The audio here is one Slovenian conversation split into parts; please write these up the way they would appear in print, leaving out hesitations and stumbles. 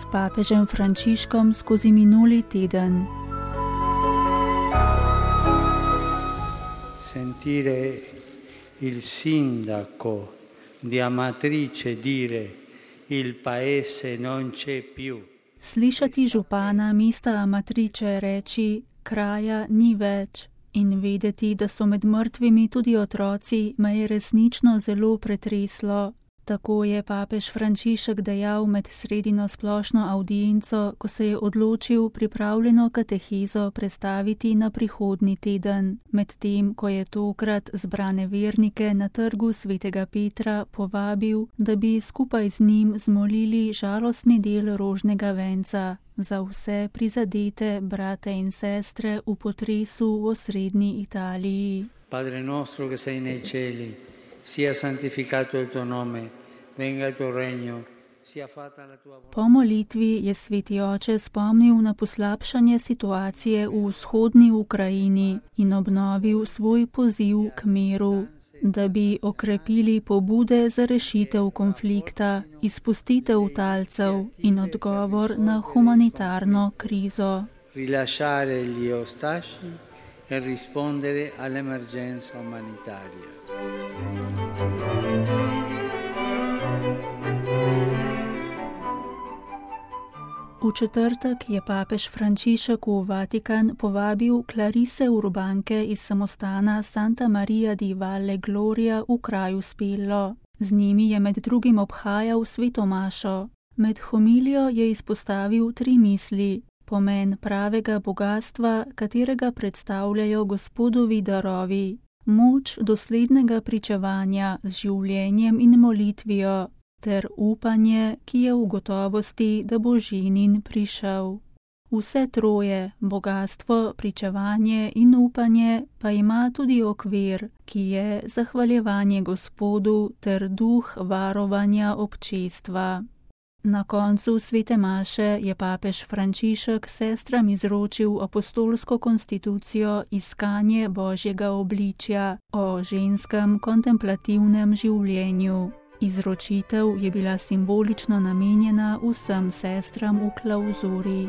papežem Frančiškom skozi minuli teden. Sentire il sindaco di Amatrice dire il paese non c'è più. Slišati župana mesta Amatrice reči, kraja ni več, in vedeti, da so med mrtvimi tudi otroci, me je resnično zelo pretreslo. Tako je papež Frančišek dejal med sredino splošno avdienco, ko se je odločil pripravljeno katehezo prestaviti na prihodnji teden, medtem ko je tokrat zbrane vernike na trgu svetega Petra povabil, da bi skupaj z njim zmolili žalostni del rožnega venca za vse prizadete brate in sestre v potresu v osrednji Italiji. Padre nostro che sei nei cieli, sia santificato il tuo nome, venga il tuo regno, sia fatta la tua volontà. Po molitvi je sveti oče spomnil na poslabšanje situacije v vzhodni Ukrajini in obnovil svoj poziv k miru, da bi okrepili pobude za rešitev konflikta, izpustitev talcev in odgovor na humanitarno krizo. Rilasciare gli ostaggi e rispondere all'emergenza umanitaria. V četrtek je papež Frančišek v Vatikan povabil Clarise Urbanke iz samostana Santa Maria di Valle Gloria v kraju Spello. Z njimi je med drugim obhajal sveto mašo. Med homilijo je izpostavil 3 misli: pomen pravega bogastva, katerega predstavljajo Gospodovi darovi, moč doslednega pričevanja z življenjem in molitvijo, ter upanje, ki je v gotovosti, da bo ženin prišel. Vse troje, bogastvo, pričevanje in upanje, pa ima tudi okvir, ki je zahvaljevanje Gospodu ter duh varovanja občestva. Na koncu svete maše je papež Frančišek sestram izročil apostolsko konstitucijo Iskanje Božjega obličja o ženskem kontemplativnem življenju. Izročitev je bila simbolično namenjena vsem sestram v klavzuri.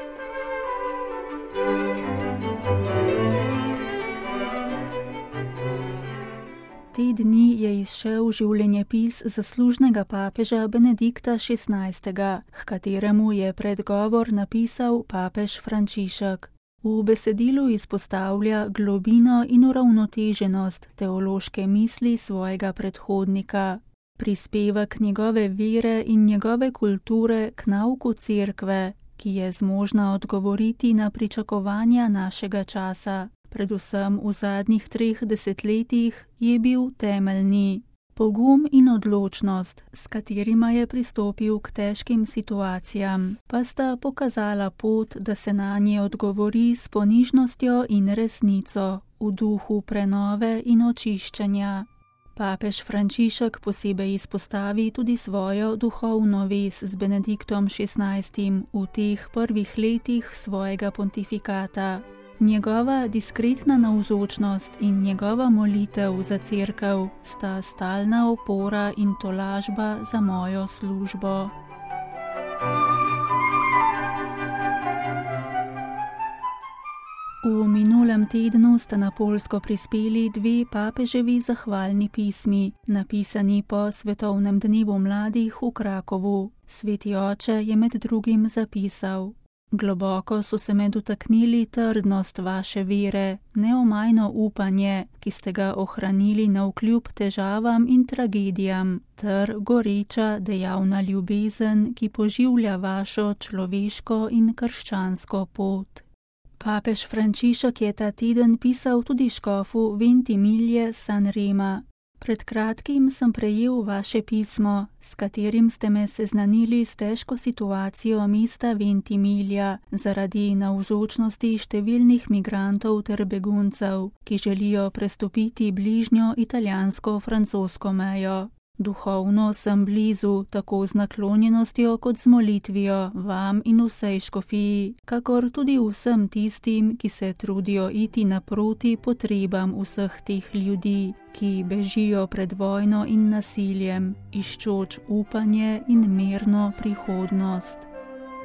Te dni je izšel življenjepis zaslužnega papeža Benedikta XVI., h kateremu je predgovor napisal papež Frančišek. V besedilu izpostavlja globino in uravnoteženost teološke misli svojega predhodnika. Prispevek njegove vere in njegove kulture k nauku cerkve, ki je zmožna odgovoriti na pričakovanja našega časa, predvsem v zadnjih 3 desetletjih, je bil temeljni. Pogum in odločnost, s katerima je pristopil k težkim situacijam, pa sta pokazala pot, da se nanje odgovori s ponižnostjo in resnico, v duhu prenove in očiščenja. Papež Frančišek posebej izpostavi tudi svojo duhovno vez z Benediktom XVI. V teh prvih letih svojega pontifikata. Njegova diskretna navzočnost in njegova molitev za cerkev sta stalna opora in tolažba za mojo službo. V minulem tednu sta na Poljsko prispeli 2 papeževi zahvalni pismi, napisani po Svetovnem dnevu mladih v Krakovu. Sveti oče je med drugim zapisal: globoko so se me dotaknili trdnost vaše vere, neomajno upanje, ki ste ga ohranili navkljub težavam in tragedijam, ter goreča dejavna ljubezen, ki poživlja vašo človeško in krščansko pot. Papež Frančišek je ta teden pisal tudi škofu Ventimiglia Sanrema. Pred kratkim sem prejel vaše pismo, s katerim ste me seznanili s težko situacijo mesta Ventimiglia zaradi navzočnosti številnih migrantov ter beguncev, ki želijo prestopiti bližnjo italijansko-francosko mejo. Duhovno sem blizu, tako z naklonjenostjo kot z molitvijo vam in vsej škofiji, kakor tudi vsem tistim, ki se trudijo iti naproti potrebam vseh teh ljudi, ki bežijo pred vojno in nasiljem, iščoč upanje in mirno prihodnost.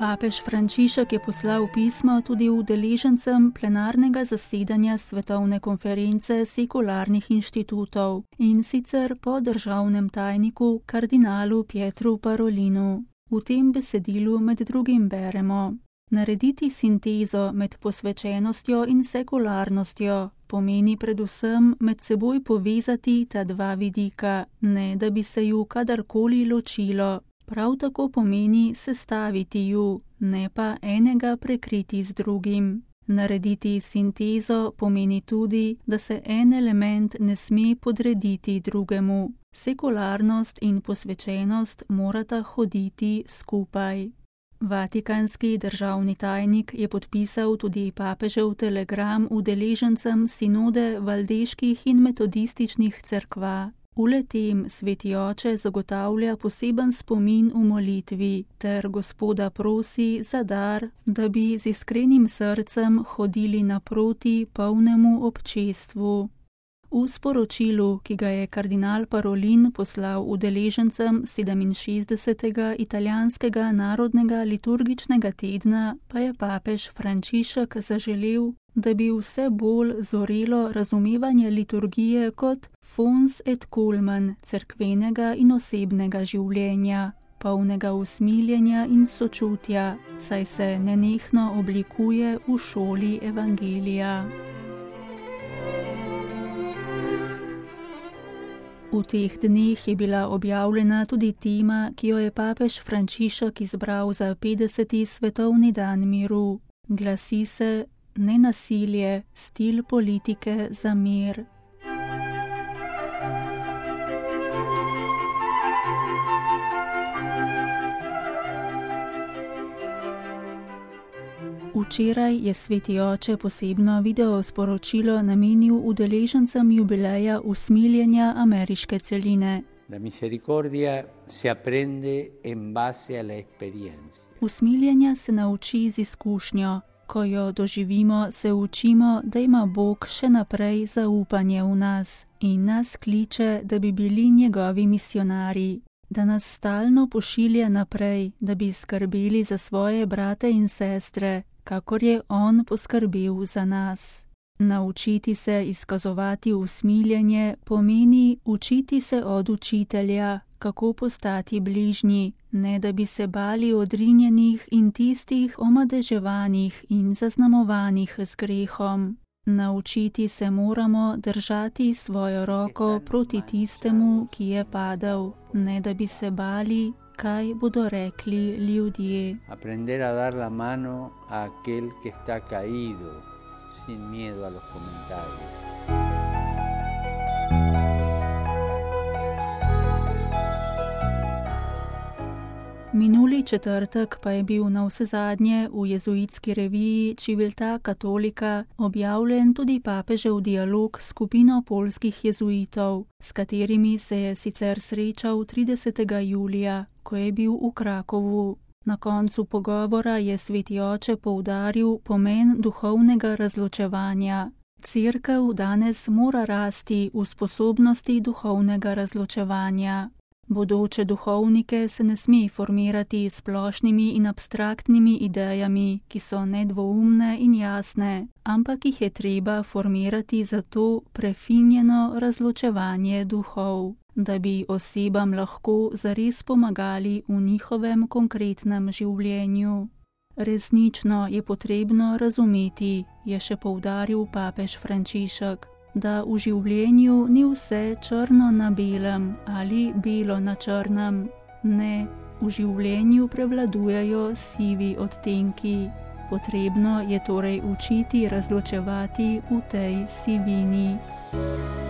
Papež Frančišek je poslal pismo tudi udeležencem plenarnega zasedanja Svetovne konference sekularnih inštitutov, in sicer po državnem tajniku kardinalu Pietru Parolinu. V tem besedilu med drugim beremo: narediti sintezo med posvečenostjo in sekularnostjo pomeni predvsem med seboj povezati ta dva vidika, ne da bi se ju kadarkoli ločilo. Prav tako pomeni sestaviti ju, ne pa enega prekriti z drugim. Narediti sintezo pomeni tudi, da se en element ne sme podrediti drugemu. Sekularnost in posvečenost morata hoditi skupaj. Vatikanski državni tajnik je podpisal tudi papežev telegram udeležencem sinode valdeških in metodističnih cerkva. V le-tem sveti oče zagotavlja poseben spomin v molitvi ter Gospoda prosi za dar, da bi z iskrenim srcem hodili naproti polnemu občestvu. V sporočilu, ki ga je kardinal Parolin poslal udeležencem 67. italijanskega narodnega liturgičnega tedna, pa je papež Frančišek zaželel, da bi vse bolj zorelo razumevanje liturgije kot fons et culmen cerkvenega in osebnega življenja, polnega usmiljenja in sočutja, saj se nenehno oblikuje v šoli evangelija. V teh dneh je bila objavljena tudi tema, ki jo je papež Frančišek izbral za 50. svetovni dan miru. Glasi se: nenasilje, stil politike za mir. Včeraj je sveti oče posebno video sporočilo namenil udeležencem jubileja usmiljenja ameriške celine. La misericordia se aprende en base a la experiencia. Usmiljenja se nauči z izkušnjo. Ko jo doživimo, se učimo, da ima Bog še naprej zaupanje v nas in nas kliče, da bi bili njegovi misionarji, da nas stalno pošilja naprej, da bi skrbeli za svoje brate in sestre, kakor je on poskrbel za nas. Naučiti se izkazovati usmiljenje pomeni učiti se od učitelja, kako postati bližnji, ne da bi se bali odrinjenih in tistih omadeževanih in zaznamovanih z grehom. Naučiti se moramo držati svojo roko proti tistemu, ki je padel, ne da bi se bali, kaj bodo rekli ljudje. Aprender a dar la mano a aquel que está caído, sin miedo a los comentarios. Minuli četrtek pa je bil navsezadnje v jezuitski reviji Civiltà Cattolica objavljen tudi papežev dialog s skupino poljskih jezuitov, s katerimi se je sicer srečal 30. julija, ko je bil v Krakovu. Na koncu pogovora je sveti oče poudaril pomen duhovnega razločevanja. Cerkev danes mora rasti v sposobnosti duhovnega razločevanja. Bodoče duhovnike se ne sme formirati s splošnimi in abstraktnimi idejami, ki so nedvoumne in jasne, ampak jih je treba formirati za to prefinjeno razločevanje duhov, da bi osebam lahko zares pomagali v njihovem konkretnem življenju. Resnično je potrebno razumeti, je še poudaril papež Frančišek, da v življenju ni vse črno na belem ali belo na črnem. Ne, v življenju prevladujejo sivi odtenki. Potrebno je torej učiti razločevati v tej sivini.